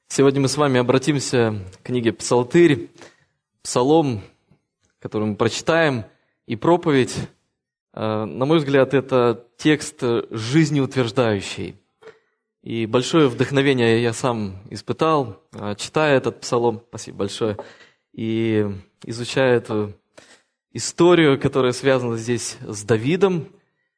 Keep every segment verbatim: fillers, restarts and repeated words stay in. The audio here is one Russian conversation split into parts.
Сегодня мы с вами обратимся к книге «Псалтырь», псалом, который мы прочитаем, и проповедь. На мой взгляд, это текст жизнеутверждающий. И большое вдохновение я сам испытал, читая этот псалом, спасибо большое, и изучая эту историю, которая связана здесь с Давидом.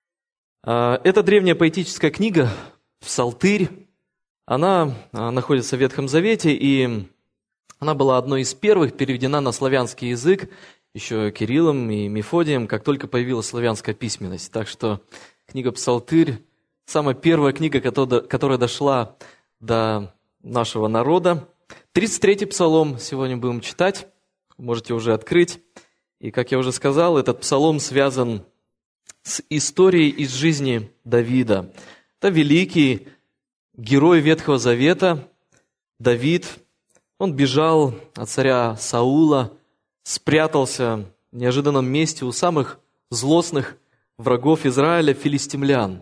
Это древняя поэтическая книга «Псалтырь». Она находится в Ветхом Завете, и она была одной из первых переведена на славянский язык еще Кириллом и Мефодием, как только появилась славянская письменность. Так что книга «Псалтырь» – самая первая книга, которая дошла до нашего народа. тридцать третий псалом сегодня будем читать, можете уже открыть. И, как я уже сказал, этот псалом связан с историей из жизни Давида. Это великий герой Ветхого Завета, Давид. Он бежал от царя Саула, спрятался в неожиданном месте у самых злостных врагов Израиля, филистимлян.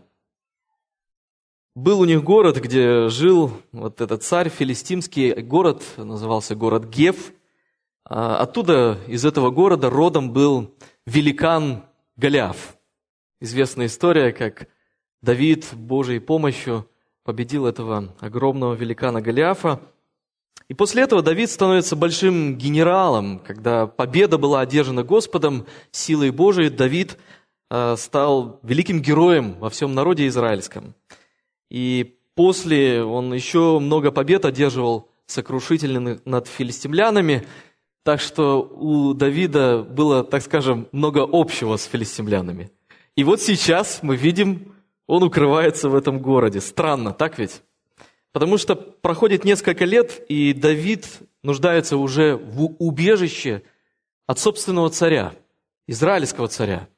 Был у них город, где жил вот этот царь филистимский, город назывался город Гев. Оттуда, из этого города, родом был великан Голиаф. Известная история, как Давид Божьей помощью победил этого огромного великана Голиафа. И после этого Давид становится большим генералом. Когда победа была одержана Господом, силой Божией, Давид э, стал великим героем во всем народе израильском. И после он еще много побед одерживал сокрушительных над филистимлянами, так что у Давида было, так скажем, много общего с филистимлянами. И вот сейчас мы видим, он укрывается в этом городе. Странно, так ведь? Потому что проходит несколько лет, и Давид нуждается уже в убежище от собственного царя, израильского царя.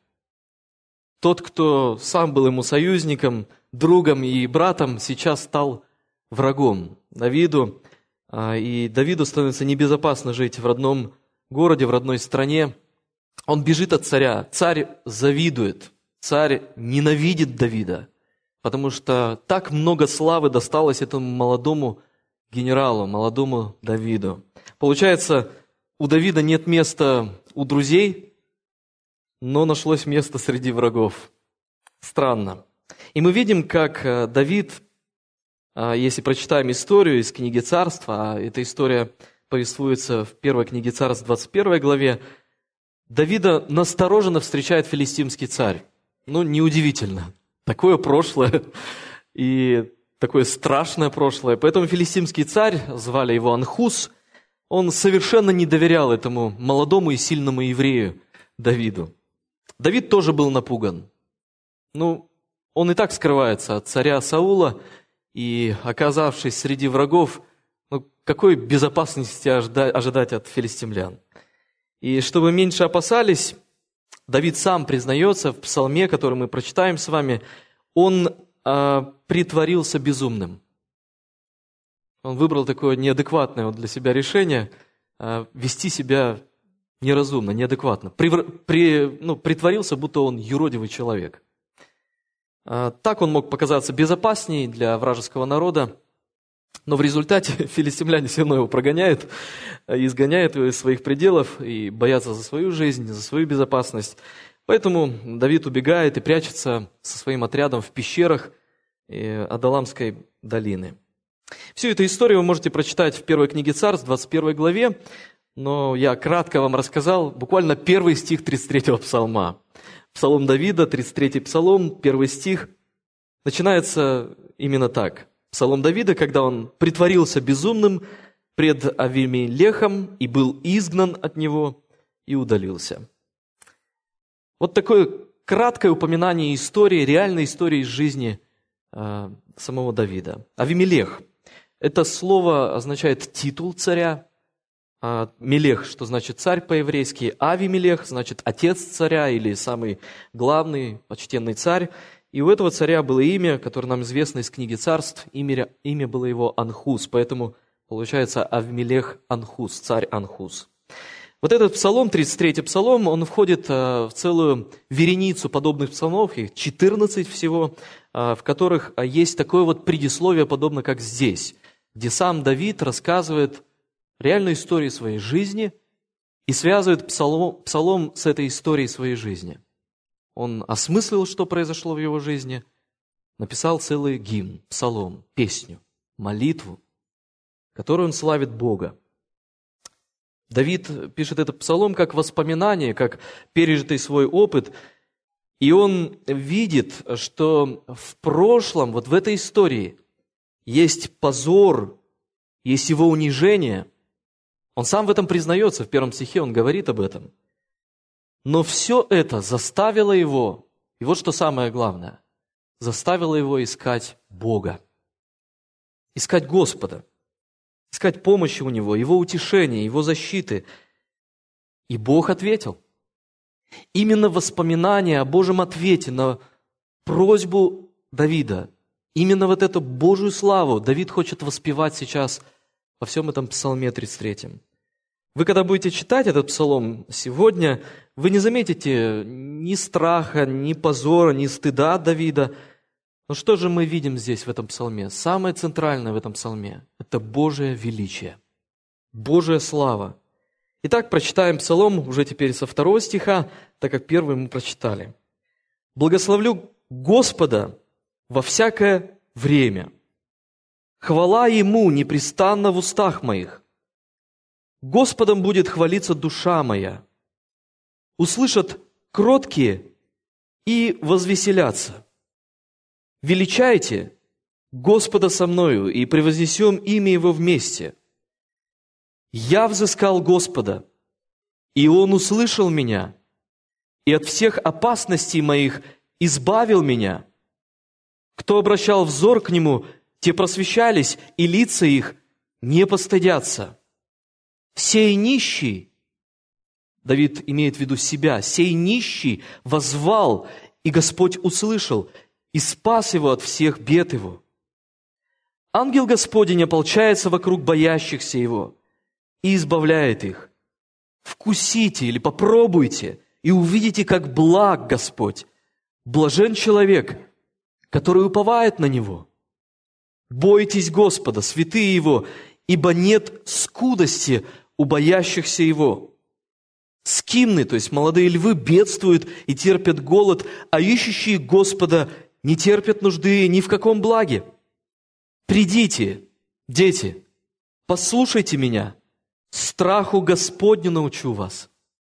Тот, кто сам был ему союзником, другом и братом, сейчас стал врагом Давиду. И Давиду становится небезопасно жить в родном городе, в родной стране. Он бежит от царя. Царь завидует. Царь ненавидит Давида, потому что так много славы досталось этому молодому генералу, молодому Давиду. Получается, у Давида нет места у друзей, но нашлось место среди врагов. Странно. И мы видим, как Давид, если прочитаем историю из книги Царств, а эта история повествуется в первой книге Царств, двадцать первой главе, Давида настороженно встречает филистимский царь. Ну, неудивительно. Такое прошлое и такое страшное прошлое. Поэтому филистимский царь, звали его Анхус, он совершенно не доверял этому молодому и сильному еврею Давиду. Давид тоже был напуган. Ну, он и так скрывается от царя Саула, и, оказавшись среди врагов, ну, какой безопасности ожидать от филистимлян? И чтобы меньше опасались, Давид сам признается в псалме, который мы прочитаем с вами, он э, притворился безумным. Он выбрал такое неадекватное вот для себя решение э, вести себя неразумно, неадекватно. При, при, ну, притворился, будто он юродивый человек. Э, так он мог показаться безопаснее для вражеского народа, но в результате филистимляне все равно его прогоняют, изгоняют его из своих пределов и боятся за свою жизнь, за свою безопасность. Поэтому Давид убегает и прячется со своим отрядом в пещерах Адаламской долины. Всю эту историю вы можете прочитать в первой книге Царств, двадцать первой главе, но я кратко вам рассказал буквально первый стих тридцать третьего псалма. Псалом Давида, тридцать третий псалом, первый стих, начинается именно так. Псалом Давида, когда он притворился безумным пред Авимелехом и был изгнан от него и удалился. Вот такое краткое упоминание истории, реальной истории из жизни э, самого Давида. Авимелех – это слово означает титул царя. А Мелех, что значит царь по-еврейски. Авимелех значит отец царя или самый главный, почтенный царь. И у этого царя было имя, которое нам известно из книги Царств. Имя, имя было его Анхус, поэтому получается Авимелех Анхус, царь Анхус. Вот этот псалом, тридцать третий псалом, он входит в целую вереницу подобных псалмов, их четырнадцать всего, в которых есть такое вот предисловие, подобно как здесь. где сам Давид рассказывает реальную историю своей жизни и связывает псалом, псалом с этой историей своей жизни. Он осмыслил, что произошло в его жизни, написал целый гимн, псалом, песню, молитву, которую он славит Бога. Давид пишет этот псалом как воспоминание, как пережитый свой опыт, и он видит, что в прошлом, вот в этой истории, есть позор, есть его унижение. Он сам в этом признается, в первом стихе он говорит об этом. Но все это заставило его, и вот что самое главное, заставило его искать Бога, искать Господа, искать помощи у Него, Его утешения, Его защиты. И Бог ответил. Именно воспоминание о Божьем ответе на просьбу Давида, именно вот эту Божью славу Давид хочет воспевать сейчас во всем этом Псалме тридцать третьем. Вы, когда будете читать этот псалом сегодня, вы не заметите ни страха, ни позора, ни стыда от Давида. Но что же мы видим здесь, в этом псалме? Самое центральное в этом псалме – это Божие величие, Божья слава. Итак, прочитаем псалом уже теперь со второго стиха, так как первый мы прочитали. «Благословлю Господа во всякое время. Хвала Ему непрестанно в устах моих. Господом будет хвалиться душа моя. Услышат кроткие и возвеселятся. Величайте Господа со мною, и превознесем имя Его вместе. Я взыскал Господа, и Он услышал меня, и от всех опасностей моих избавил меня. Кто обращал взор к Нему, те просвещались, и лица их не постыдятся. Сей нищий, Давид имеет в виду себя, сей нищий воззвал, и Господь услышал, и спас его от всех бед его. Ангел Господень ополчается вокруг боящихся Его и избавляет их. Вкусите или попробуйте, и увидите, как благ Господь. Блажен человек, который уповает на Него. Бойтесь Господа, святые Его, ибо нет скудости у боящихся Его. Скимны, то есть молодые львы, бедствуют и терпят голод, а ищущие Господа не терпят нужды ни в каком благе. Придите, дети, послушайте меня, страху Господню научу вас.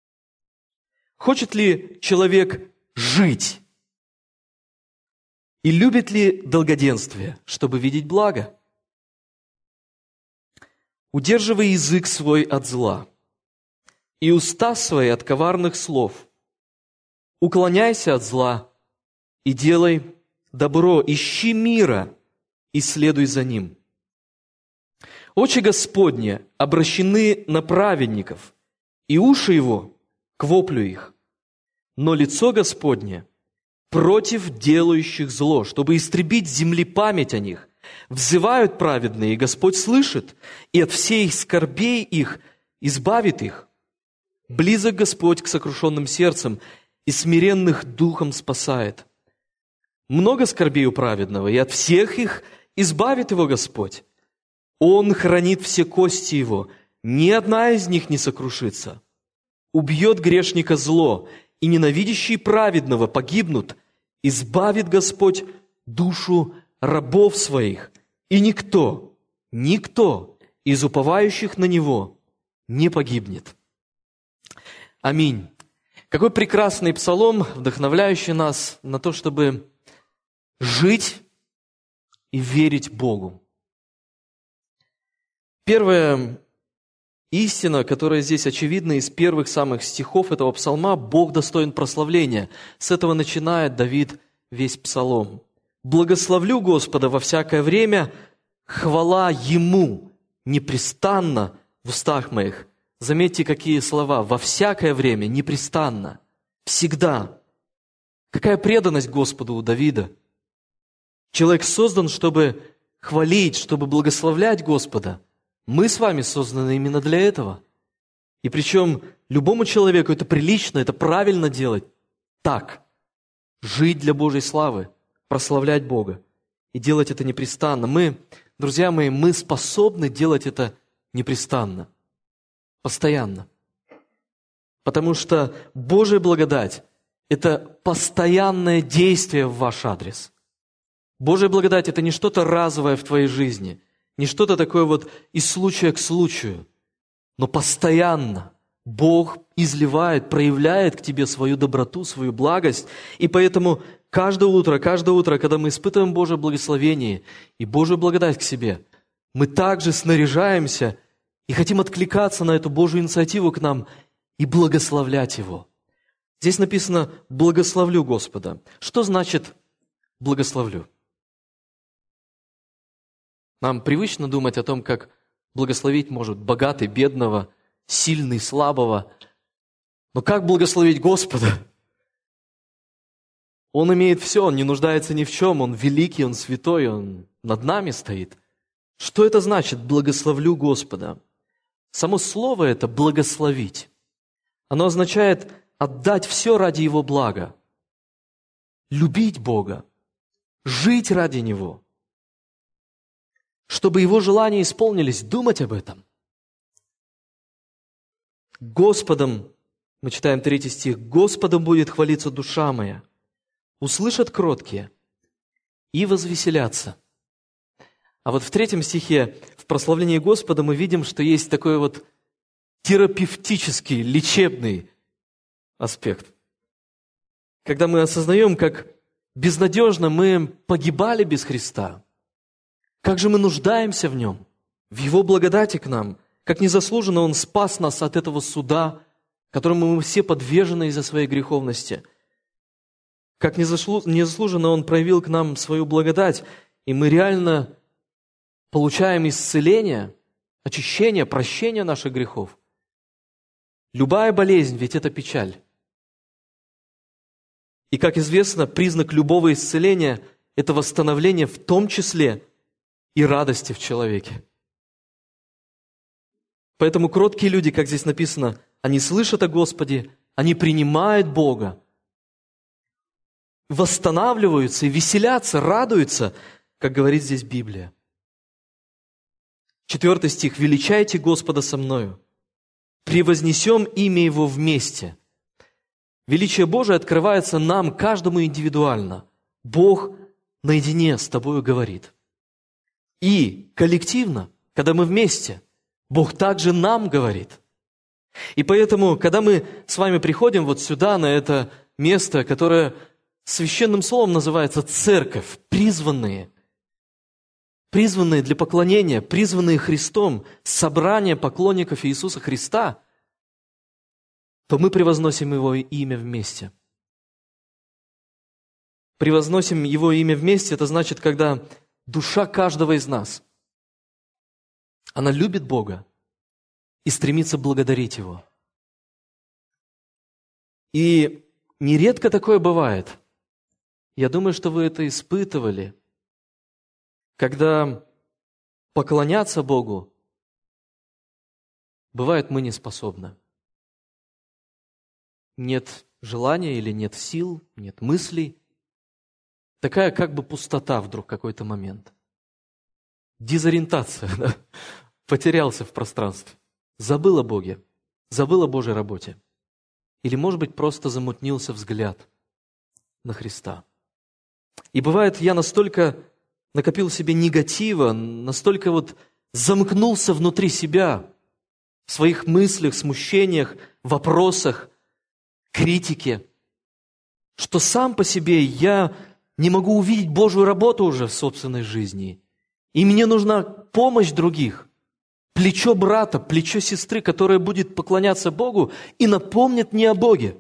Хочет ли человек жить? И любит ли долгоденствие, чтобы видеть благо? Удерживай язык свой от зла и уста свои от коварных слов. Уклоняйся от зла и делай добро, ищи мира и следуй за ним. Очи Господни обращены на праведников, и уши Его к воплю их. Но лицо Господне против делающих зло, чтобы истребить с земли память о них. Взывают праведные, и Господь слышит, и от всей скорбей их избавит их. Близок Господь к сокрушенным сердцем, и смиренных духом спасает. Много скорбей у праведного, и от всех их избавит его Господь. Он хранит все кости его, ни одна из них не сокрушится. Убьет грешника зло, и ненавидящие праведного погибнут. Избавит Господь душу рабов своих, и никто, никто из уповающих на Него не погибнет. Аминь. Какой прекрасный псалом, вдохновляющий нас на то, чтобы жить и верить Богу. Первая истина, которая здесь очевидна из первых самых стихов этого псалма, Бог достоин прославления. С этого начинает Давид весь псалом. «Благословлю Господа во всякое время, хвала Ему непрестанно в устах моих». Заметьте, какие слова. Во всякое время, непрестанно, всегда. Какая преданность Господу у Давида. Человек создан, чтобы хвалить, чтобы благословлять Господа. Мы с вами созданы именно для этого. И причем любому человеку это прилично, это правильно делать. Так. Жить для Божьей славы, прославлять Бога. И делать это непрестанно. Мы друзья мои, мы способны делать это непрестанно, постоянно. Потому что Божья благодать – это постоянное действие в ваш адрес. Божья благодать – это не что-то разовое в твоей жизни, не что-то такое вот из случая к случаю, но постоянно Бог изливает, проявляет к тебе свою доброту, свою благость. И поэтому каждое утро, каждое утро, когда мы испытываем Божье благословение и Божью благодать к себе, мы также снаряжаемся и хотим откликаться на эту Божью инициативу к нам и благословлять Его. Здесь написано «благословлю Господа». Что значит «благословлю»? Нам привычно думать о том, как благословить может богатый, бедного, сильный, слабого. Но как благословить Господа? Он имеет все, он не нуждается ни в чем, Он великий, Он святой, Он над нами стоит. Что это значит «благословлю Господа»? Само слово это «благословить». Оно означает отдать все ради Его блага, любить Бога, жить ради Него, чтобы Его желания исполнились, думать об этом. Господом, мы читаем третий стих, «Господом будет хвалиться душа моя, услышат кроткие и возвеселятся». А вот в третьем стихе, в прославлении Господа, мы видим, что есть такой вот терапевтический, лечебный аспект. Когда мы осознаем, как безнадежно мы погибали без Христа, как же мы нуждаемся в Нем, в Его благодати к нам, как незаслуженно Он спас нас от этого суда, которому мы все подвержены из-за своей греховности, как незаслуженно Он проявил к нам свою благодать, и мы реально получаем исцеление, очищение, прощение наших грехов. Любая болезнь, ведь это печаль. И, как известно, признак любого исцеления – это восстановление в том числе и радости в человеке. Поэтому кроткие люди, как здесь написано, они слышат о Господе, они принимают Бога, восстанавливаются и веселятся, радуются, как говорит здесь Библия. Четвертый стих. «Величайте Господа со мною, превознесем имя Его вместе». Величие Божие открывается нам, каждому индивидуально. Бог наедине с тобою говорит. И коллективно, когда мы вместе, Бог также нам говорит. И поэтому, когда мы с вами приходим вот сюда, на это место, которое священным словом называется церковь, призванные, призванные для поклонения, призванные Христом, собрание поклонников Иисуса Христа, то мы превозносим Его имя вместе. Превозносим Его имя вместе, это значит, когда душа каждого из нас, она любит Бога и стремится благодарить Его. И нередко такое бывает. Я думаю, что вы это испытывали, когда поклоняться Богу, бывает, мы не способны. Нет желания или нет сил, нет мыслей. Такая как бы пустота вдруг в какой-то момент. Дезориентация, да? Потерялся в пространстве. Забыл о Боге, забыл о Божьей работе. Или, может быть, просто замутнился взгляд на Христа. И бывает, я настолько накопил в себе негатива, настолько вот замкнулся внутри себя, в своих мыслях, смущениях, вопросах, критике, что сам по себе я не могу увидеть Божью работу уже в собственной жизни. И мне нужна помощь других, плечо брата, плечо сестры, которое будет поклоняться Богу и напомнит мне о Боге.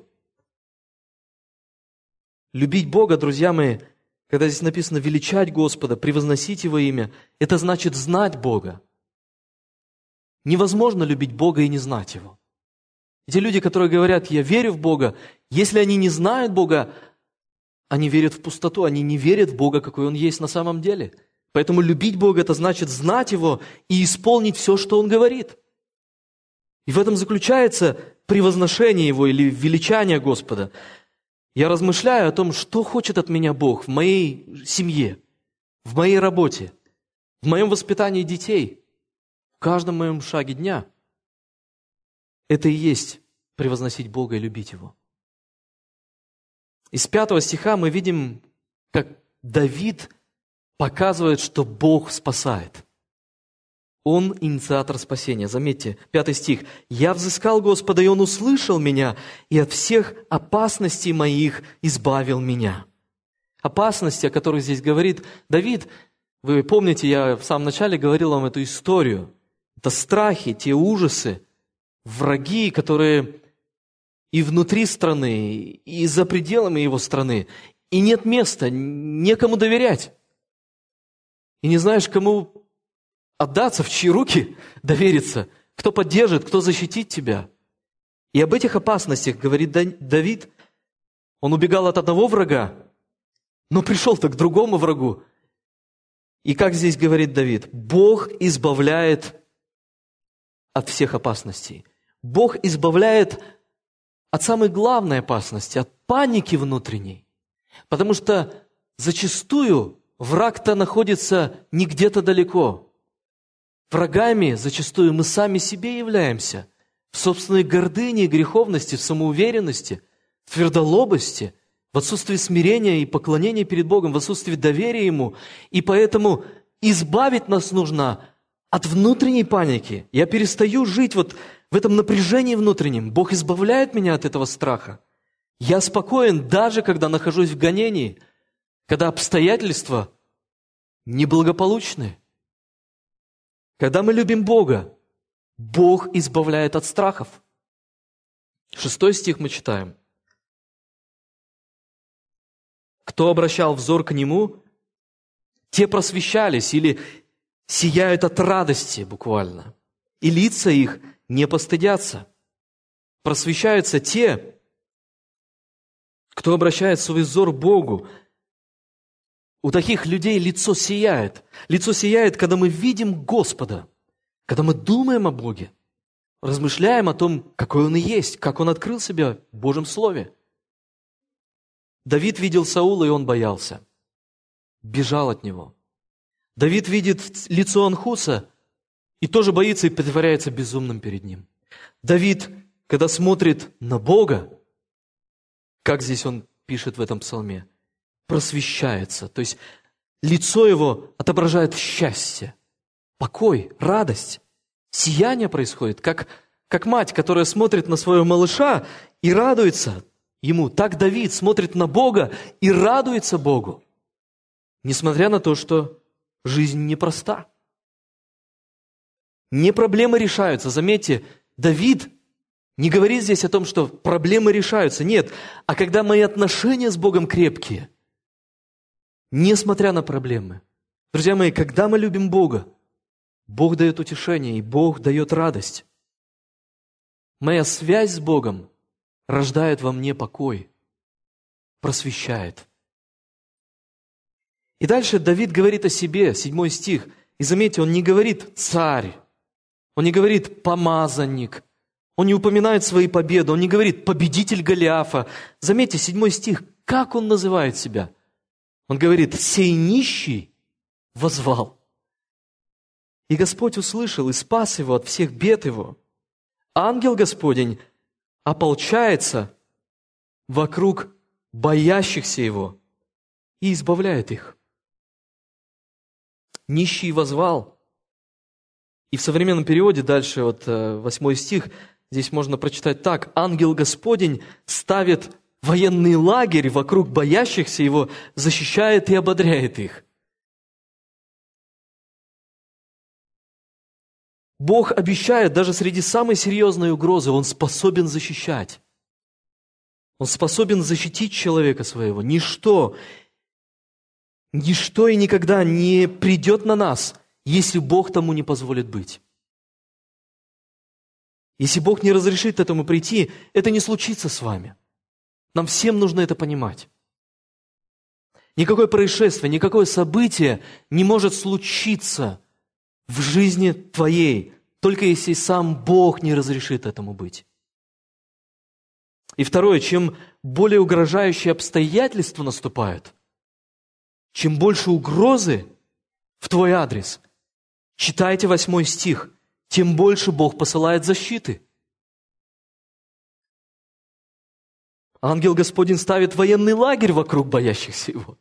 Любить Бога, друзья мои, когда здесь написано «величать Господа», «превозносить Его имя», это значит знать Бога. Невозможно любить Бога и не знать Его. Те люди, которые говорят, я верю в Бога, если они не знают Бога, они верят в пустоту, они не верят в Бога, какой Он есть на самом деле. Поэтому любить Бога – это значит знать Его и исполнить все, что Он говорит. И в этом заключается превозношение Его или величание Господа. Я размышляю о том, что хочет от меня Бог в моей семье, в моей работе, в моем воспитании детей, в каждом моем шаге дня. Это и есть превозносить Бога и любить Его. Из пятого стиха мы видим, как Давид показывает, что Бог спасает. Он инициатор спасения. Заметьте, пятый стих. «Я взыскал Господа, и Он услышал меня, и от всех опасностей моих избавил меня». Опасности, о которых здесь говорит Давид, вы помните, я в самом начале говорил вам эту историю. Это страхи, те ужасы, враги, которые и внутри страны, и за пределами его страны. И нет места, некому доверять. И не знаешь, кому отдаться, в чьи руки довериться, кто поддержит, кто защитит тебя. И об этих опасностях говорит Давид. Он убегал от одного врага, но пришел-то к другому врагу. И как здесь говорит Давид? Бог избавляет от всех опасностей. Бог избавляет от самой главной опасности, от паники внутренней. Потому что зачастую враг-то находится не где-то далеко. Врагами зачастую мы сами себе являемся. В собственной гордыне и греховности, в самоуверенности, в твердолобости, в отсутствии смирения и поклонения перед Богом, в отсутствии доверия Ему. И поэтому избавить нас нужно от внутренней паники. Я перестаю жить вот в этом напряжении внутреннем. Бог избавляет меня от этого страха. Я спокоен, даже когда нахожусь в гонении, когда обстоятельства неблагополучны. Когда мы любим Бога, Бог избавляет от страхов. Шестой стих мы читаем. Кто обращал взор к Нему, те просвещались или сияют от радости буквально, и лица их не постыдятся. Просвещаются те, кто обращает свой взор к Богу. У таких людей лицо сияет. Лицо сияет, когда мы видим Господа, когда мы думаем о Боге, размышляем о том, какой Он и есть, как Он открыл себя в Божьем Слове. Давид видел Саула, и он боялся, бежал от него. Давид видит лицо Анхуса, и тоже боится и притворяется безумным перед ним. Давид, когда смотрит на Бога, как здесь он пишет в этом псалме, просвещается. То есть лицо его отображает счастье, покой, радость, сияние происходит, как, как мать, которая смотрит на своего малыша и радуется ему. Так Давид смотрит на Бога и радуется Богу, несмотря на то, что жизнь непроста. Не проблемы решаются. Заметьте, Давид не говорит здесь о том, что проблемы решаются. Нет, а когда мои отношения с Богом крепкие, несмотря на проблемы. Друзья мои, когда мы любим Бога, Бог дает утешение, и Бог дает радость. Моя связь с Богом рождает во мне покой, просвещает. И дальше Давид говорит о себе, седьмой стих. И заметьте, он не говорит «царь», он не говорит «помазанник», он не упоминает свои победы, он не говорит «победитель Голиафа». Заметьте, седьмой стих, как он называет себя? Он говорит «сей нищий воззвал». И Господь услышал и спас его от всех бед его. Ангел Господень ополчается вокруг боящихся его и избавляет их. Нищий воззвал. И в современном переводе дальше, вот восьмой стих, здесь можно прочитать так. Ангел Господень ставит военный лагерь вокруг боящихся его, защищает и ободряет их. Бог обещает, даже среди самой серьезной угрозы, Он способен защищать. Он способен защитить человека своего. Ничто, ничто и никогда не придет на нас, если Бог тому не позволит быть. Если Бог не разрешит этому прийти, это не случится с вами. Нам всем нужно это понимать. Никакое происшествие, никакое событие не может случиться в жизни твоей, только если сам Бог не разрешит этому быть. И второе, чем более угрожающие обстоятельства наступают, чем больше угрозы в твой адрес, Читайте восьмой стих. Тем больше Бог посылает защиты. Ангел Господень ставит военный лагерь вокруг боящихся Его.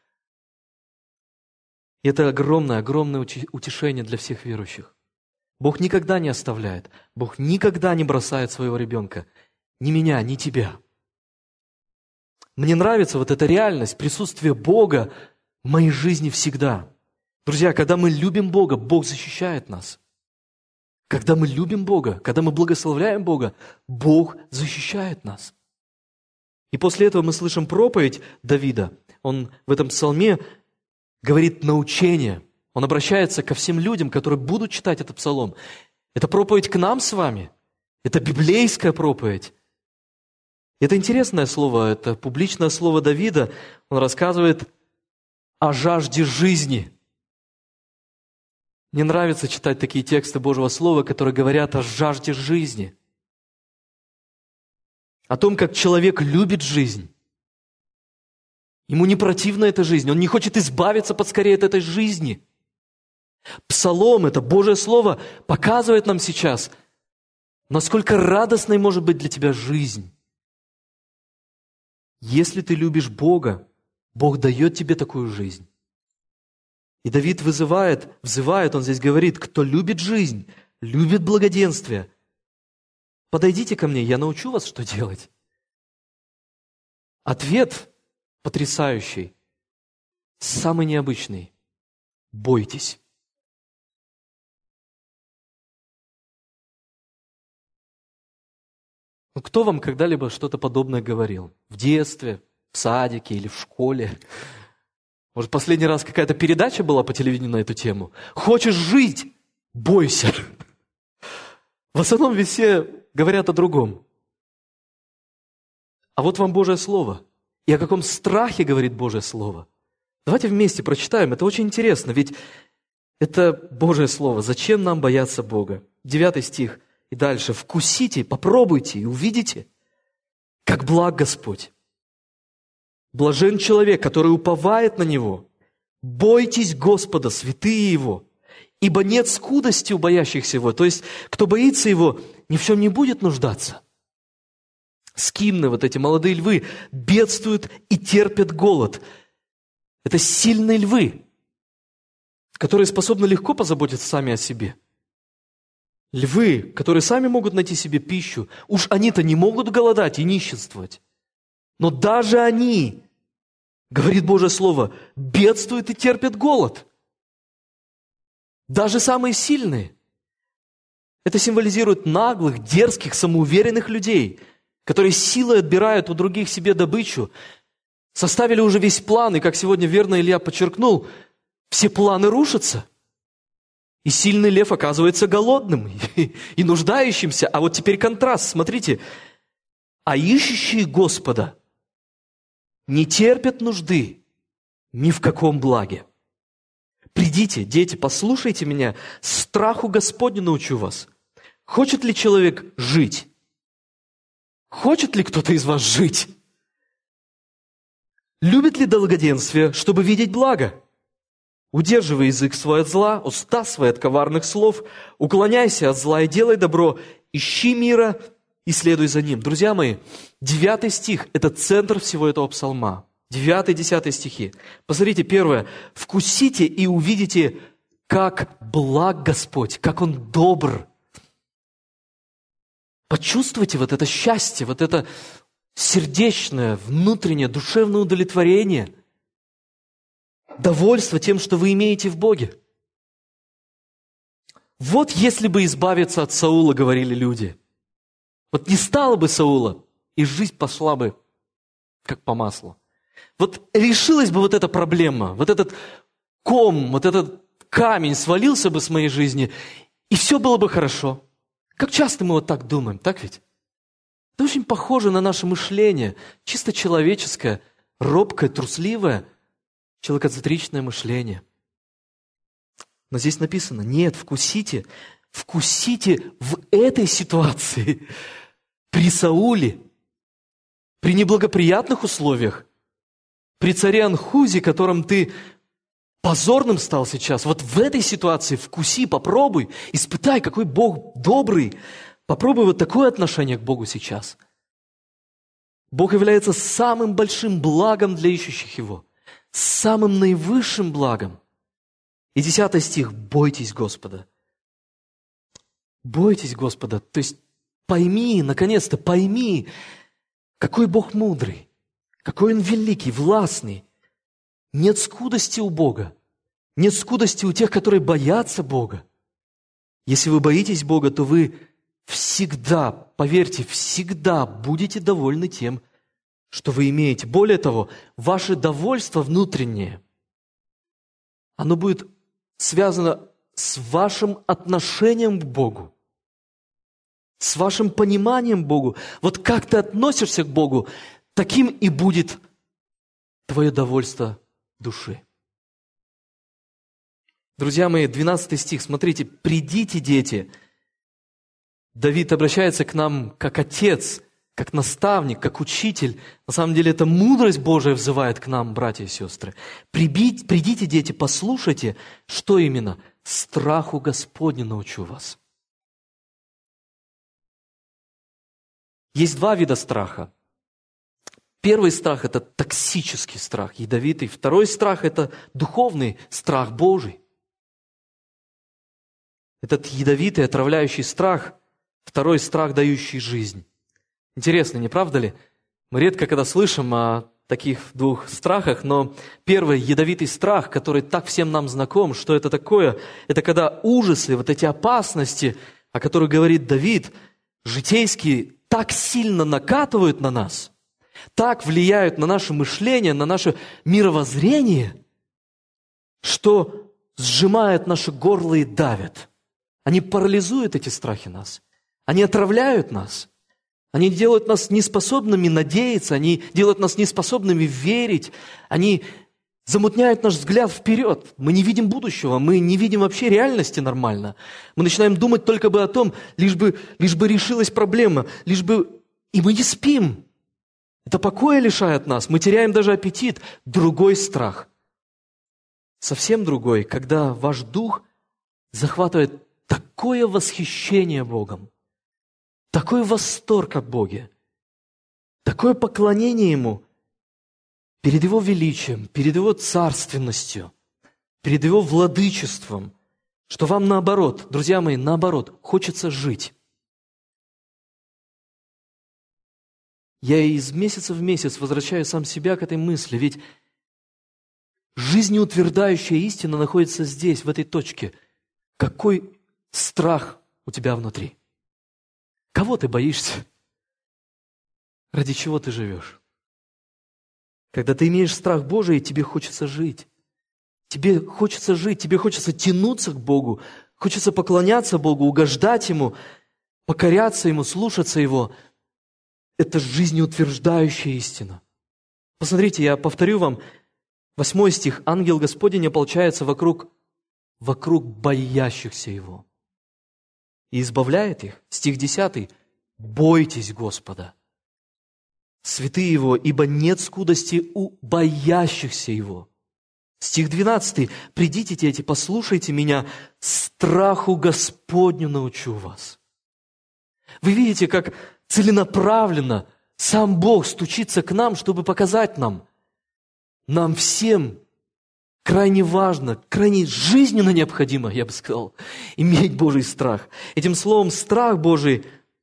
И это огромное, огромное утешение для всех верующих. Бог никогда не оставляет. Бог никогда не бросает своего ребенка. Ни меня, ни тебя. Мне нравится вот эта реальность, присутствие Бога в моей жизни всегда. Друзья, когда мы любим Бога, Бог защищает нас. Когда мы любим Бога, когда мы благословляем Бога, Бог защищает нас. И после этого мы слышим проповедь Давида. Он в этом псалме говорит научение. Он обращается ко всем людям, которые будут читать этот псалом. Это проповедь к нам с вами. Это библейская проповедь. Это интересное слово, это публичное слово Давида. Он рассказывает о жажде жизни. Мне нравится читать такие тексты Божьего Слова, которые говорят о жажде жизни. О том, как человек любит жизнь. Ему не противна эта жизнь, он не хочет избавиться поскорее от этой жизни. Псалом, это Божье Слово, показывает нам сейчас, насколько радостной может быть для тебя жизнь. Если ты любишь Бога, Бог дает тебе такую жизнь. И Давид вызывает, взывает, он здесь говорит, кто любит жизнь, любит благоденствие, подойдите ко мне, я научу вас, что делать. Ответ потрясающий, самый необычный. Бойтесь. Ну, кто вам когда-либо что-то подобное говорил? В детстве, в садике или в школе? Может, последний раз какая-то передача была по телевидению на эту тему? Хочешь жить? Бойся. В основном ведь все говорят о другом. А вот вам Божье Слово. И о каком страхе говорит Божье Слово. Давайте вместе прочитаем. Это очень интересно, ведь это Божье Слово. Зачем нам бояться Бога? Девятый стих и дальше. «Вкусите, попробуйте и увидите, как благ Господь. Блажен человек, который уповает на Него. Бойтесь Господа, святые Его, ибо нет скудости у боящихся Его». То есть, кто боится Его, ни в чем не будет нуждаться. Скимны, вот эти молодые львы, бедствуют и терпят голод. Это сильные львы, которые способны легко позаботиться сами о себе. Львы, которые сами могут найти себе пищу, уж они-то не могут голодать и нищенствовать. Но даже они, говорит Божье Слово, бедствуют и терпят голод. Даже самые сильные. Это символизирует наглых, дерзких, самоуверенных людей, которые силой отбирают у других себе добычу, составили уже весь план, и, как сегодня верно Илья подчеркнул, все планы рушатся. И сильный лев оказывается голодным и, и нуждающимся. А вот теперь контраст, смотрите. А ищущие Господа не терпят нужды ни в каком благе. Придите, дети, послушайте меня, страху Господню научу вас. Хочет ли человек жить? Хочет ли кто-то из вас жить? Любит ли благоденствие, чтобы видеть благо? Удерживай язык свой от зла, уста свои от коварных слов, уклоняйся от зла и делай добро, ищи мира и следуй за ним. Друзья мои, девятый стих – это центр всего этого псалма. Девятый, десятый стихи. Посмотрите, первое. «Вкусите и увидите, как благ Господь, как Он добр». Почувствуйте вот это счастье, вот это сердечное, внутреннее, душевное удовлетворение, довольство тем, что вы имеете в Боге. Вот если бы избавиться от Саула, говорили люди, вот не стало бы Саула, и жизнь пошла бы как по маслу. Вот решилась бы вот эта проблема, вот этот ком, вот этот камень свалился бы с моей жизни, и все было бы хорошо. Как часто мы вот так думаем, так ведь? Это очень похоже на наше мышление, чисто человеческое, робкое, трусливое, человекоцентричное мышление. Но здесь написано, нет, вкусите, вкусите в этой ситуации, при Сауле, при неблагоприятных условиях, при царе Анхузе, которым ты позорным стал сейчас. Вот в этой ситуации вкуси, попробуй, испытай, какой Бог добрый. Попробуй вот такое отношение к Богу сейчас. Бог является самым большим благом для ищущих Его, самым наивысшим благом. И десятый стих: «Бойтесь Господа». Бойтесь Господа, то есть пойми, наконец-то пойми, какой Бог мудрый, какой Он великий, властный. Нет скудости у Бога, нет скудости у тех, которые боятся Бога. Если вы боитесь Бога, то вы всегда, поверьте, всегда будете довольны тем, что вы имеете. Более того, ваше довольство внутреннее, оно будет связано с вашим отношением к Богу, с вашим пониманием Богу. Вот как ты относишься к Богу, таким и будет твое довольство души. Друзья мои, двенадцатый стих, смотрите: «Придите, дети». Давид обращается к нам как отец, как наставник, как учитель. На самом деле это мудрость Божия взывает к нам, братья и сестры. «Прибить, придите, дети, послушайте». Что именно? «Страху Господню научу вас». Есть два вида страха. Первый страх – это токсический страх, ядовитый. Второй страх – это духовный страх Божий. Этот ядовитый, отравляющий страх – второй страх, дающий жизнь. Интересно, не правда ли? Мы редко когда слышим о таких двух страхах, но первый ядовитый страх, который так всем нам знаком, что это такое? Это когда ужасы, вот эти опасности, о которых говорит Давид, житейские, так сильно накатывают на нас, так влияют на наше мышление, на наше мировоззрение, что сжимают наше горло и давят. Они парализуют, эти страхи, нас. Они отравляют нас. Они делают нас неспособными надеяться, они делают нас неспособными верить, они замутняют наш взгляд вперед. Мы не видим будущего, мы не видим вообще реальности нормально. Мы начинаем думать только бы о том, лишь бы, лишь бы решилась проблема, лишь бы... И мы не спим. Это покоя лишает нас, мы теряем даже аппетит. Другой страх, совсем другой, когда ваш дух захватывает такое восхищение Богом, такой восторг от Боге, такое поклонение Ему перед Его величием, перед Его царственностью, перед Его владычеством, что вам наоборот, друзья мои, наоборот, хочется жить. Я из месяца в месяц возвращаю сам себя к этой мысли, ведь жизнеутверждающая истина находится здесь, в этой точке. Какой страх у тебя внутри? Кого ты боишься? Ради чего ты живешь? Когда ты имеешь страх Божий, тебе хочется жить. Тебе хочется жить, тебе хочется тянуться к Богу, хочется поклоняться Богу, угождать Ему, покоряться Ему, слушаться Его. Это жизнеутверждающая истина. Посмотрите, я повторю вам, восьмой стих. «Ангел Господень ополчается вокруг, вокруг боящихся Его и избавляет их». Стих десятый. «Бойтесь Господа, святые Его, ибо нет скудости у боящихся Его». Стих двенадцатый. «Придите, дети, послушайте меня, страху Господню научу вас». Вы видите, как целенаправленно сам Бог стучится к нам, чтобы показать нам, нам всем крайне важно, крайне жизненно необходимо, я бы сказал, иметь Божий страх. Этим словом «страх Божий»,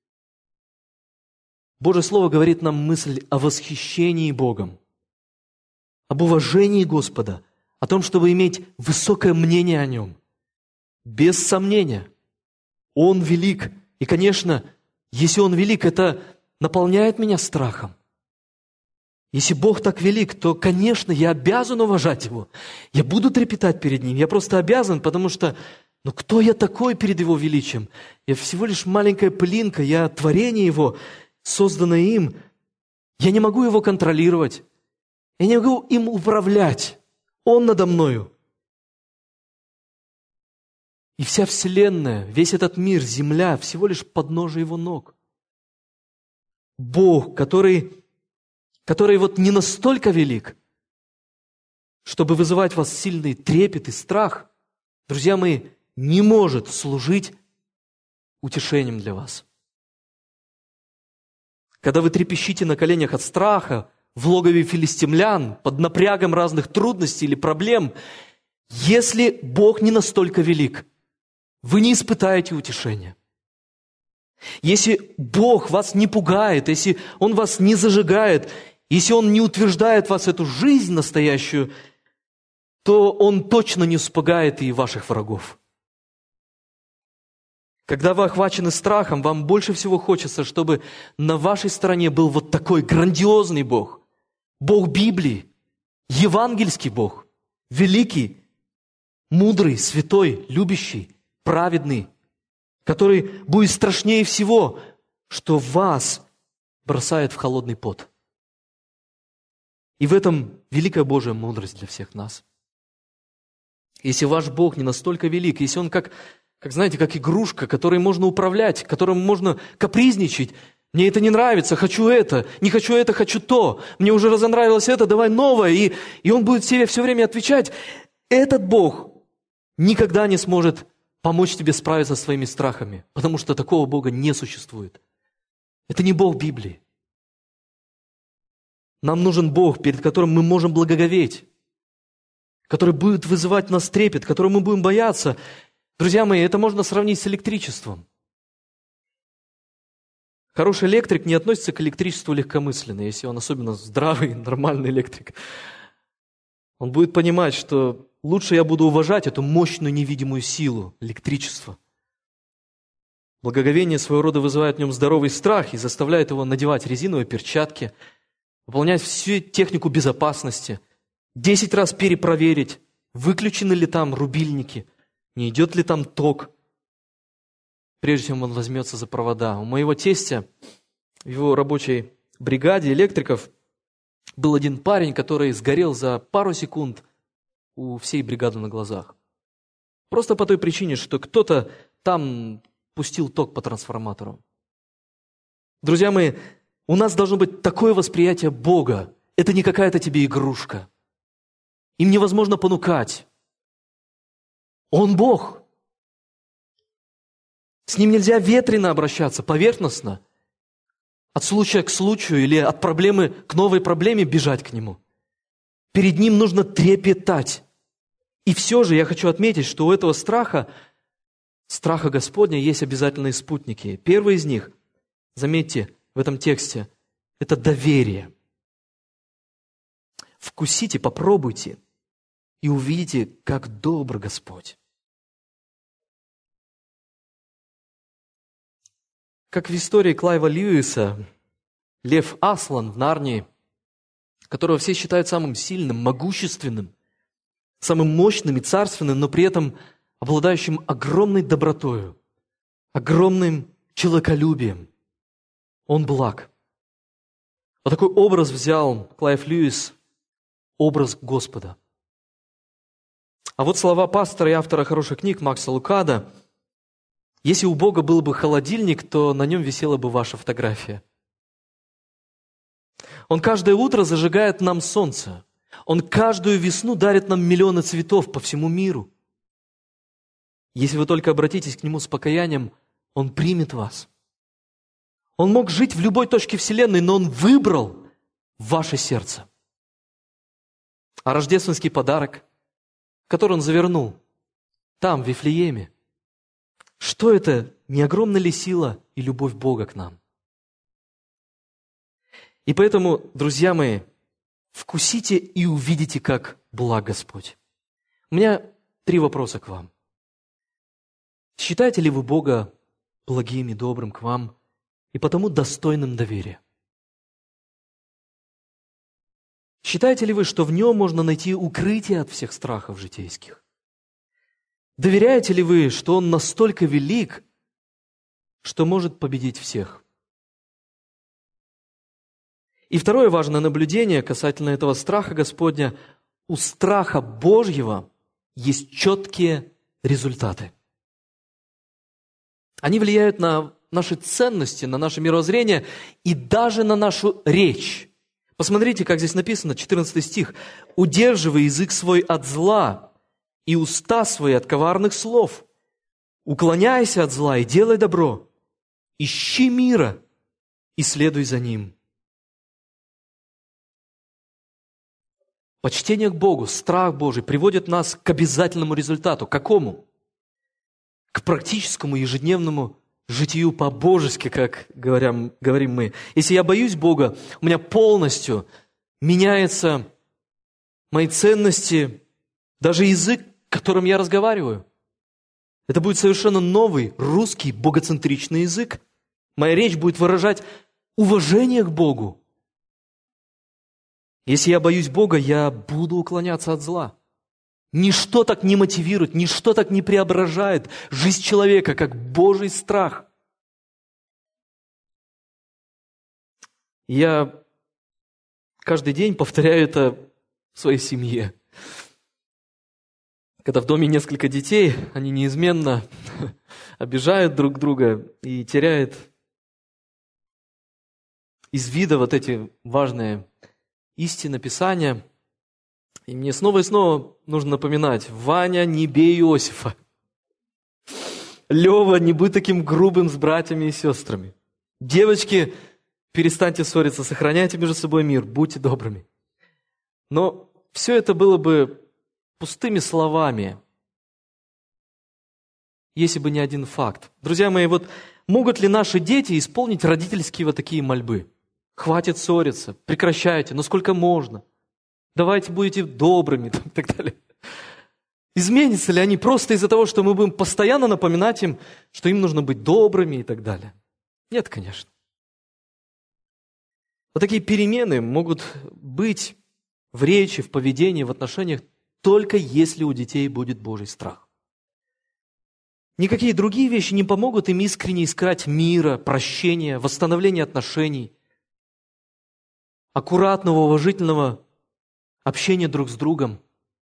Божье Слово говорит нам мысль о восхищении Богом, об уважении Господа, о том, чтобы иметь высокое мнение о Нем. Без сомнения, Он велик. И, конечно, если Он велик, это наполняет меня страхом. Если Бог так велик, то, конечно, я обязан уважать Его. Я буду трепетать перед Ним. Я просто обязан, потому что, ну кто я такой перед Его величием? Я всего лишь маленькая пылинка, я творение Его, созданное им. Я не могу Его контролировать. Я не могу им управлять. Он надо мною. И вся вселенная, весь этот мир, земля, всего лишь подножие Его ног. Бог, который, который вот не настолько велик, чтобы вызывать в вас сильный трепет и страх, друзья мои, не может служить утешением для вас. Когда вы трепещите на коленях от страха, в логове филистимлян, под напрягом разных трудностей или проблем, если Бог не настолько велик, вы не испытаете утешения. Если Бог вас не пугает, если Он вас не зажигает, если Он не утверждает в вас эту жизнь настоящую, то Он точно не испугает и ваших врагов. Когда вы охвачены страхом, вам больше всего хочется, чтобы на вашей стороне был вот такой грандиозный Бог, Бог Библии, евангельский Бог, великий, мудрый, святой, любящий, праведный, который будет страшнее всего, что вас бросает в холодный пот. И в этом великая Божья мудрость для всех нас. Если ваш Бог не настолько велик, если Он как, как знаете, как игрушка, которой можно управлять, которым можно капризничать, мне это не нравится, хочу это, не хочу это, хочу то, мне уже разонравилось это, давай новое, и, и Он будет себе все время отвечать, этот Бог никогда не сможет помочь тебе справиться со своими страхами, потому что такого Бога не существует. Это не Бог Библии. Нам нужен Бог, перед которым мы можем благоговеть, который будет вызывать в нас трепет, которому мы будем бояться. Друзья мои, это можно сравнить с электричеством. Хороший электрик не относится к электричеству легкомысленно, если он особенно здравый, нормальный электрик. Он будет понимать, что лучше я буду уважать эту мощную невидимую силу, электричество. Благоговение своего рода вызывает в нем здоровый страх и заставляет его надевать резиновые перчатки, выполнять всю технику безопасности, десять раз перепроверить, выключены ли там рубильники, не идет ли там ток, прежде чем он возьмется за провода. У моего тестя в его рабочей бригаде электриков был один парень, который сгорел за пару секунд у всей бригады на глазах. Просто по той причине, что кто-то там пустил ток по трансформатору. Друзья мои, у нас должно быть такое восприятие Бога. Это не какая-то тебе игрушка. Им невозможно понукать. Он Бог. С Ним нельзя ветрено обращаться, поверхностно. От случая к случаю или от проблемы к новой проблеме бежать к Нему. Перед Ним нужно трепетать. И все же я хочу отметить, что у этого страха, страха Господня, есть обязательные спутники. Первый из них, заметьте, в этом тексте, это доверие. Вкусите, попробуйте и увидите, как добр Господь. Как в истории Клайва Льюиса, лев Аслан в Нарнии, которого все считают самым сильным, могущественным, самым мощным и царственным, но при этом обладающим огромной добротою, огромным человеколюбием. Он благ. Вот такой образ взял Клайв Льюис, образ Господа. А вот слова пастора и автора хороших книг Макса Лукада: если у Бога был бы холодильник, то на нем висела бы ваша фотография. Он каждое утро зажигает нам солнце. Он каждую весну дарит нам миллионы цветов по всему миру. Если вы только обратитесь к Нему с покаянием, Он примет вас. Он мог жить в любой точке Вселенной, но Он выбрал ваше сердце. А рождественский подарок, который Он завернул там, в Вифлееме, что это? Не огромна ли сила и любовь Бога к нам? И поэтому, друзья мои, вкусите и увидите, как благ Господь. У меня три вопроса к вам. Считаете ли вы Бога благим и добрым к вам и потому достойным доверия? Считаете ли вы, что в Нем можно найти укрытие от всех страхов житейских? Доверяете ли вы, что Он настолько велик, что может победить всех? И второе важное наблюдение касательно этого страха Господня: у страха Божьего есть четкие результаты. Они влияют на наши ценности, на наше мировоззрение и даже на нашу речь. Посмотрите, как здесь написано, четырнадцатый стих. «Удерживай язык свой от зла и уста свои от коварных слов. Уклоняйся от зла и делай добро. Ищи мира и следуй за ним». Почтение к Богу, страх Божий приводит нас к обязательному результату. К какому? К практическому ежедневному житию по-божески, как говорим, говорим мы. Если я боюсь Бога, у меня полностью меняются мои ценности, даже язык, которым я разговариваю. Это будет совершенно новый русский богоцентричный язык. Моя речь будет выражать уважение к Богу. Если я боюсь Бога, я буду уклоняться от зла. Ничто так не мотивирует, ничто так не преображает жизнь человека, как Божий страх. Я каждый день повторяю это в своей семье. Когда в доме несколько детей, они неизменно обижают друг друга и теряют из вида вот эти важные истины Писания. И мне снова и снова нужно напоминать: Ваня, не бей Иосифа. Лева, не будь таким грубым с братьями и сестрами. Девочки, перестаньте ссориться, сохраняйте между собой мир, будьте добрыми. Но все это было бы пустыми словами, если бы не один факт. Друзья мои, вот могут ли наши дети исполнить родительские вот такие мольбы? Хватит ссориться, прекращайте, но сколько можно? Давайте будете добрыми, там, и так далее. Изменятся ли они просто из-за того, что мы будем постоянно напоминать им, что им нужно быть добрыми и так далее? Нет, конечно. Вот такие перемены могут быть в речи, в поведении, в отношениях, только если у детей будет Божий страх. Никакие другие вещи не помогут им искренне искать мира, прощения, восстановления отношений, аккуратного, уважительного общения друг с другом.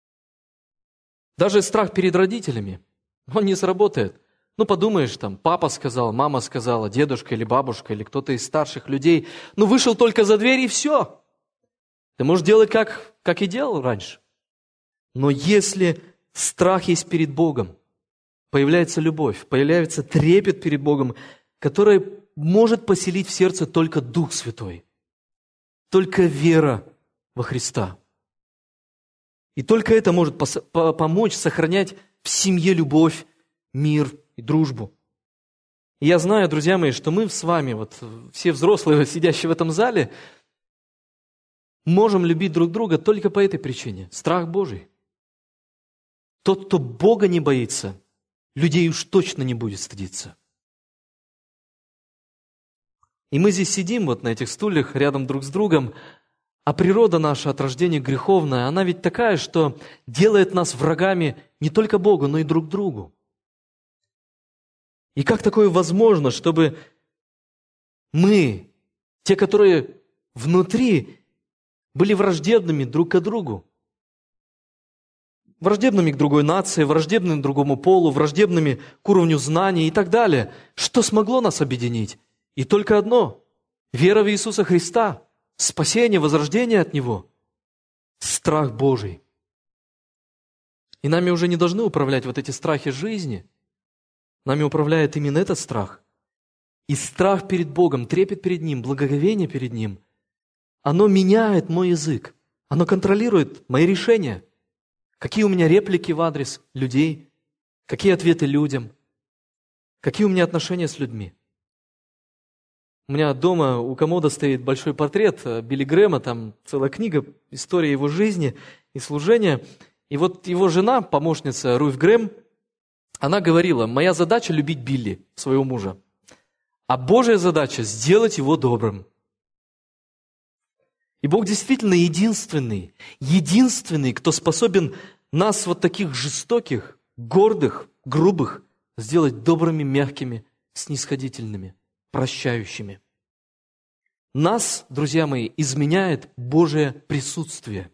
Даже страх перед родителями, он не сработает. Ну, подумаешь, там, папа сказал, мама сказала, дедушка или бабушка, или кто-то из старших людей, ну, вышел только за дверь и все. Ты можешь делать, как, как и делал раньше. Но если страх есть перед Богом, появляется любовь, появляется трепет перед Богом, который может поселить в сердце только Дух Святой, только вера во Христа. И только это может пос- по- помочь сохранять в семье любовь, мир и дружбу. И я знаю, друзья мои, что мы с вами, вот все взрослые, сидящие в этом зале, можем любить друг друга только по этой причине. Страх Божий. Тот, кто Бога не боится, людей уж точно не будет стыдиться. И мы здесь сидим вот на этих стульях рядом друг с другом, а природа наша от рождения греховная, она ведь такая, что делает нас врагами не только Богу, но и друг другу. И как такое возможно, чтобы мы, те, которые внутри, были враждебными друг к другу? Враждебными к другой нации, враждебными к другому полу, враждебными к уровню знаний и так далее. Что смогло нас объединить? И только одно – вера в Иисуса Христа, спасение, возрождение от Него, страх Божий. И нами уже не должны управлять вот эти страхи жизни. Нами управляет именно этот страх. И страх перед Богом, трепет перед Ним, благоговение перед Ним, оно меняет мой язык, оно контролирует мои решения. Какие у меня реплики в адрес людей, какие ответы людям, какие у меня отношения с людьми. У меня дома у комода стоит большой портрет Билли Грэма, там целая книга, история его жизни и служения. И вот его жена, помощница Руф Грэм, она говорила: моя задача любить Билли, своего мужа, а Божья задача сделать его добрым. И Бог действительно единственный, единственный, кто способен нас вот таких жестоких, гордых, грубых сделать добрыми, мягкими, снисходительными, прощающими. Нас, друзья мои, изменяет Божие присутствие.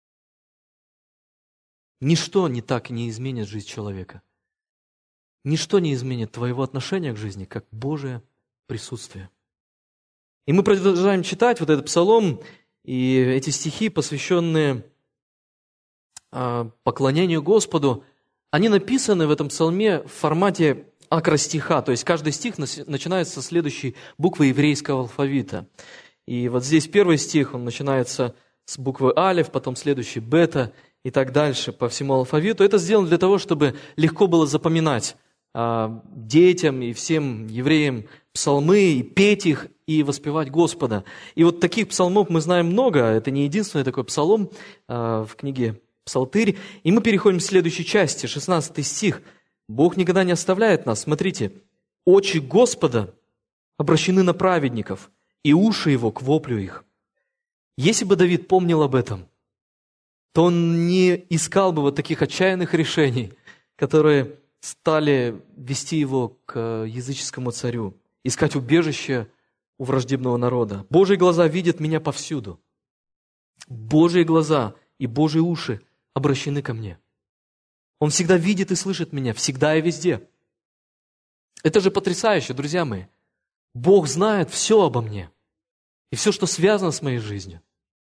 Ничто не так не изменит жизнь человека. Ничто не изменит твоего отношения к жизни, как Божие присутствие. И мы продолжаем читать вот этот псалом, И эти стихи, посвященные поклонению Господу, они написаны в этом псалме в формате акростиха, то есть каждый стих начинается со следующей буквы еврейского алфавита. И вот здесь первый стих, он начинается с буквы алеф, потом следующий бета и так дальше по всему алфавиту. Это сделано для того, чтобы легко было запоминать а, детям и всем евреям псалмы, и петь их, и воспевать Господа. И вот таких псалмов мы знаем много, это не единственный такой псалом а, в книге Псалтырь. И мы переходим к следующей части, шестнадцатый стих. Бог никогда не оставляет нас. Смотрите, очи Господа обращены на праведников, и уши Его к воплю их. Если бы Давид помнил об этом, то он не искал бы вот таких отчаянных решений, которые стали вести его к языческому царю, искать убежище у враждебного народа. Божьи глаза видят меня повсюду. Божьи глаза и Божьи уши обращены ко мне. Он всегда видит и слышит меня, всегда и везде. Это же потрясающе, друзья мои. Бог знает все обо мне и все, что связано с моей жизнью.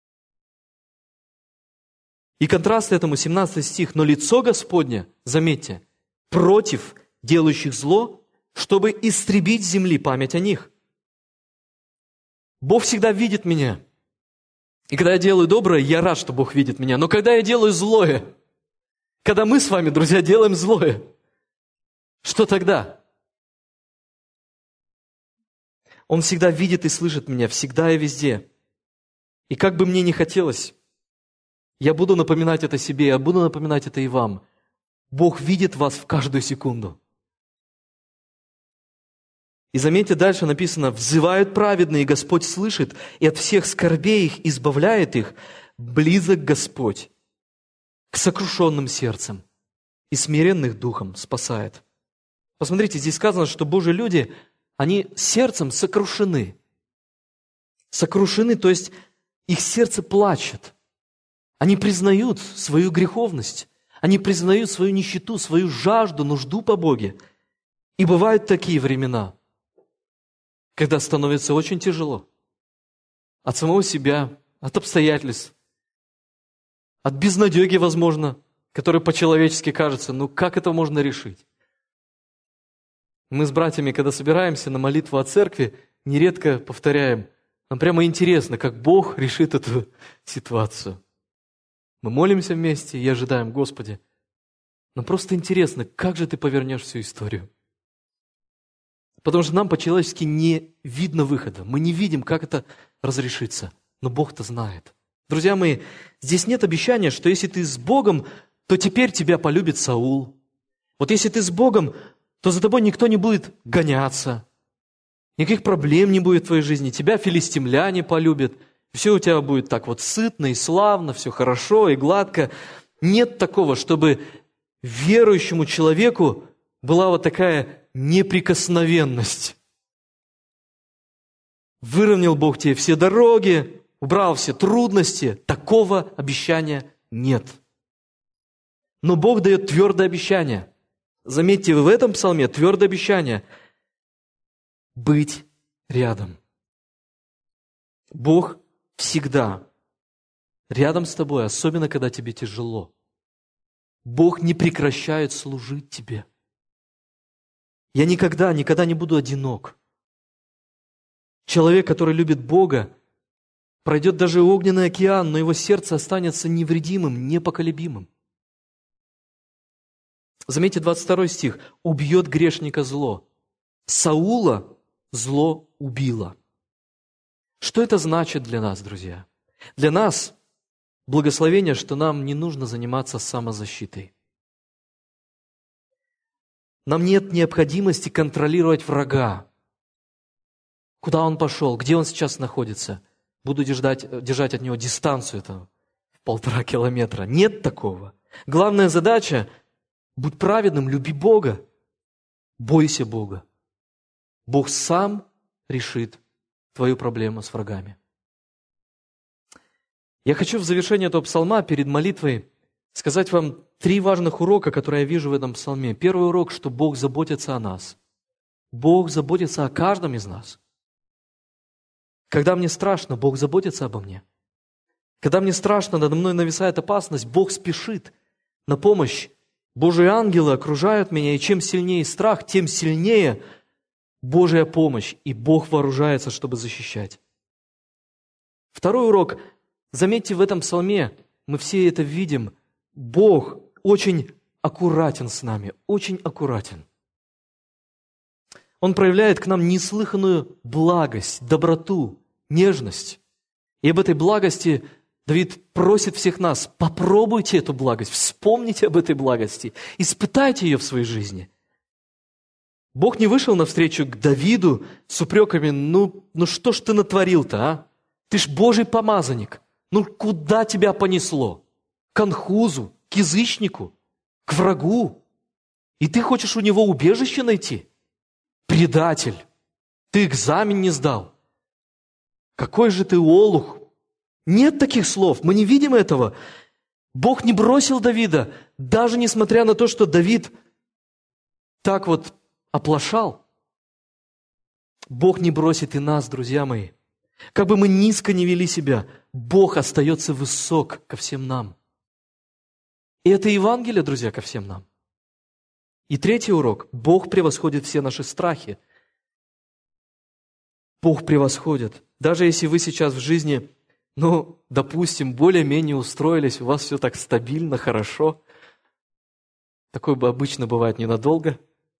И контраст этому семнадцатый стих. «Но лицо Господне, заметьте, против делающих зло, чтобы истребить с земли память о них». Бог всегда видит меня. И когда я делаю доброе, я рад, что Бог видит меня. Но когда я делаю злое, когда мы с вами, друзья, делаем злое, что тогда? Он всегда видит и слышит меня, всегда и везде. И как бы мне ни хотелось, я буду напоминать это себе, я буду напоминать это и вам. Бог видит вас в каждую секунду. И заметьте, дальше написано: «Взывают праведные, и Господь слышит, и от всех скорбей их избавляет их. Близок Господь к сокрушенным сердцем, и смиренных духом спасает». Посмотрите, здесь сказано, что Божьи люди, они сердцем сокрушены. Сокрушены, то есть их сердце плачет. Они признают свою греховность, они признают свою нищету, свою жажду, нужду по Боге. И бывают такие времена, когда становится очень тяжело. От самого себя, от обстоятельств, от безнадеги, возможно, которая по-человечески кажется, ну как это можно решить? Мы с братьями, когда собираемся на молитву о церкви, нередко повторяем, нам прямо интересно, как Бог решит эту ситуацию. Мы молимся вместе и ожидаем: Господи, нам просто интересно, как же Ты повернешь всю историю. Потому что нам по-человечески не видно выхода. Мы не видим, как это разрешится. Но Бог-то знает. Друзья мои, здесь нет обещания, что если ты с Богом, то теперь тебя полюбит Саул. Вот если ты с Богом, то за тобой никто не будет гоняться. Никаких проблем не будет в твоей жизни. Тебя филистимляне полюбят. Все у тебя будет так вот сытно и славно, все хорошо и гладко. Нет такого, чтобы верующему человеку была вот такая неприкосновенность. Выровнял Бог тебе все дороги, убрал все трудности. Такого обещания нет. Но Бог дает твердое обещание. Заметьте, в этом псалме твердое обещание – быть рядом. Бог всегда рядом с тобой, особенно когда тебе тяжело. Бог не прекращает служить тебе. Я никогда, никогда не буду одинок. Человек, который любит Бога, пройдет даже огненный океан, но его сердце останется невредимым, непоколебимым. Заметьте двадцать второй стих. «Убьет грешника зло. Саула зло убило». Что это значит для нас, друзья? Для нас благословение, что нам не нужно заниматься самозащитой. Нам нет необходимости контролировать врага. Куда он пошел, где он сейчас находится. Буду держать, держать от него дистанцию там, в полтора километра. Нет такого. Главная задача – будь праведным, люби Бога, бойся Бога. Бог сам решит твою проблему с врагами. Я хочу в завершении этого псалма перед молитвой сказать вам три важных урока, которые я вижу в этом псалме. Первый урок, что Бог заботится о нас. Бог заботится о каждом из нас. Когда мне страшно, Бог заботится обо мне. Когда мне страшно, надо мной нависает опасность, Бог спешит на помощь. Божьи ангелы окружают меня, и чем сильнее страх, тем сильнее Божья помощь, и Бог вооружается, чтобы защищать. Второй урок. Заметьте, в этом псалме мы все это видим. Бог очень аккуратен с нами, очень аккуратен. Он проявляет к нам неслыханную благость, доброту, нежность. И об этой благости Давид просит всех нас: попробуйте эту благость, вспомните об этой благости, испытайте ее в своей жизни. Бог не вышел навстречу к Давиду с упреками: ну, ну что ж ты натворил-то, а? Ты ж Божий помазанник. Ну куда тебя понесло? К конхузу, к язычнику, к врагу. И ты хочешь у него убежище найти? Предатель! Ты экзамен не сдал. Какой же ты олух! Нет таких слов, мы не видим этого. Бог не бросил Давида, даже несмотря на то, что Давид так вот оплошал. Бог не бросит и нас, друзья мои. Как бы мы низко не вели себя, Бог остается высок ко всем нам. И это Евангелие, друзья, ко всем нам. И третий урок. Бог превосходит все наши страхи. Бог превосходит. Даже если вы сейчас в жизни, ну, допустим, более-менее устроились, у вас все так стабильно, хорошо. Такое бы обычно бывает ненадолго.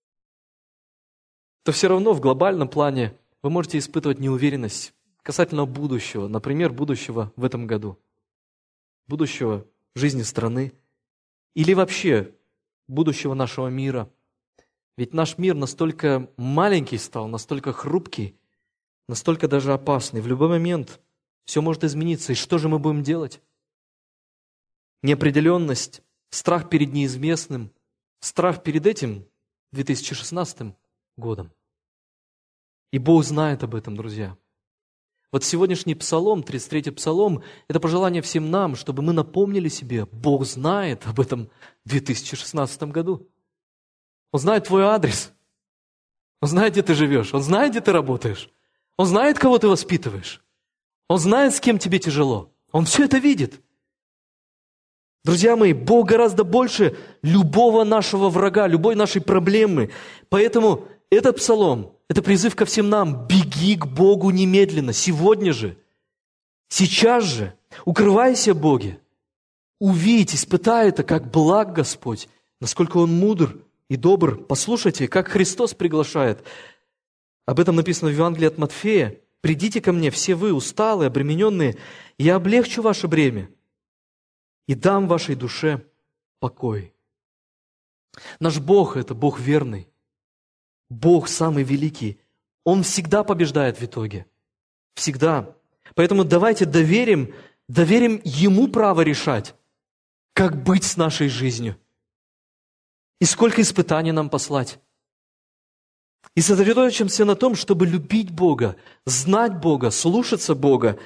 То все равно в глобальном плане вы можете испытывать неуверенность касательно будущего, например, будущего в этом году, будущего жизни страны или вообще будущего нашего мира. Ведь наш мир настолько маленький стал, настолько хрупкий, настолько даже опасный. В любой момент все может измениться. И что же мы будем делать? Неопределенность, страх перед неизвестным, страх перед этим две тысячи шестнадцатым годом. И Бог знает об этом, друзья. Вот сегодняшний псалом, тридцать третий псалом, это пожелание всем нам, чтобы мы напомнили себе: Бог знает об этом две тысячи шестнадцатом году. Он знает твой адрес. Он знает, где ты живешь. Он знает, где ты работаешь. Он знает, кого ты воспитываешь. Он знает, с кем тебе тяжело. Он все это видит. Друзья мои, Бог гораздо больше любого нашего врага, любой нашей проблемы. Поэтому этот псалом – это призыв ко всем нам: беги к Богу немедленно, сегодня же, сейчас же, укрывайся в Боге. Увидь, испытай это, как благ Господь, насколько Он мудр и добр. Послушайте, как Христос приглашает. Об этом написано в Евангелии от Матфея. «Придите ко мне, все вы, усталые, обремененные, и я облегчу ваше бремя, и дам вашей душе покой». Наш Бог – это Бог верный. Бог самый великий. Он всегда побеждает в итоге. Всегда. Поэтому давайте доверим, доверим Ему право решать, как быть с нашей жизнью. И сколько испытаний нам послать. И сосредоточимся на том, чтобы любить Бога, знать Бога, слушаться Бога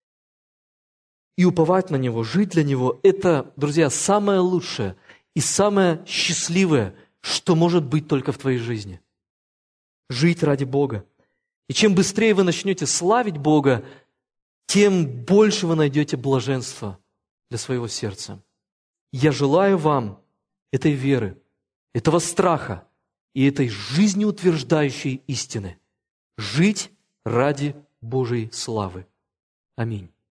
и уповать на Него, жить для Него. Это, друзья, самое лучшее и самое счастливое, что может быть только в твоей жизни. Жить ради Бога. И чем быстрее вы начнете славить Бога, тем больше вы найдете блаженства для своего сердца. Я желаю вам этой веры, этого страха и этой жизнеутверждающей истины. Жить ради Божьей славы. Аминь.